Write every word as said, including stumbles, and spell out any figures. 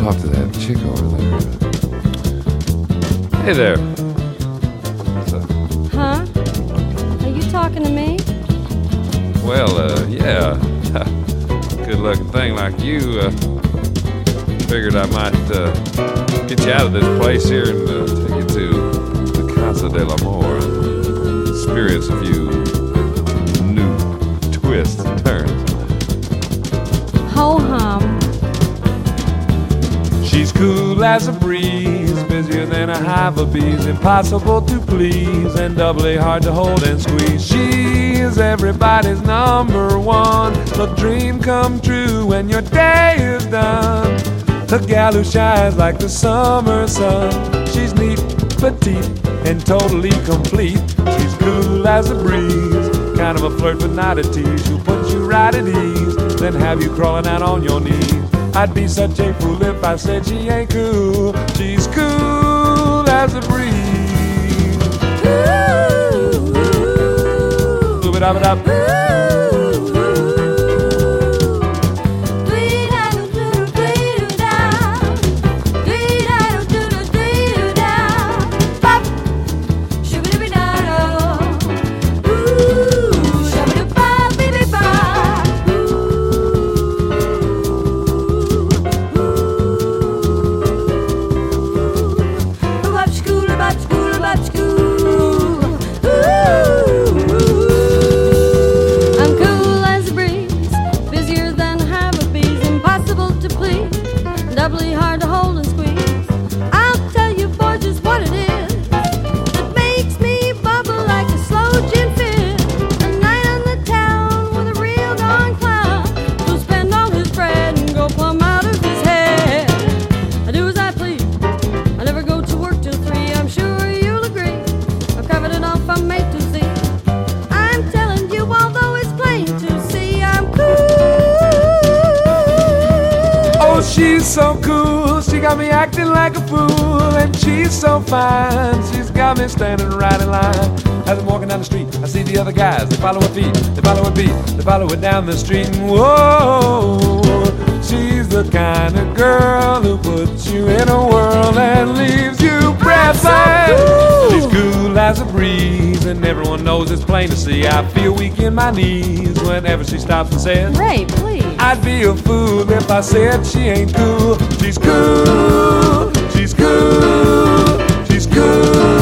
talk to that chick over there. Hey there. What's up? Huh? Are you talking to me? Well, uh, yeah. Good-looking thing like you. Uh, figured I might uh, get you out of this place here and uh, take you to the Casa del Amor and experience a few new twists and turns. Ho-hum. She's cool as a breeze, busier than a hive of bees, impossible to please and doubly hard to hold and squeeze. She is everybody's number one, a dream come true when your day is done. A gal who shines like the summer sun. She's neat, petite, and totally complete. She's cool as a breeze, kind of a flirt but not a tease. She'll put you right at ease, then have you crawling out on your knees. I'd be such a fool if I said she ain't cool. She's cool as a breeze. Ooh, ooh, ooh. Doubly hard to hold and squeeze. I'll tell you, boy, just what it is that makes me bubble like a slow gin fizz. A night on the town with a real darn clown who'll spend all his bread and go plumb out of his head. I do as I please. I never go to work till three. I'm sure you'll agree. I've covered it all from A to Z. I'm telling you, although it's plain to see, I'm cool. Oh, she's so cool, she got me acting like a fool. And she's so fine, she's got me standing right in line. As I'm walking down the street, I see the other guys. They follow her feet, they follow her beat, they follow her down the street. And whoa, she's the kind of girl who puts you in a whirl and leaves you breathless. So cool. She's cool as a breeze, and everyone knows it's plain to see. I feel weak in my knees whenever she stops and says, Ray, please. I'd be a fool if I said she ain't cool. She's cool, she's cool, she's cool.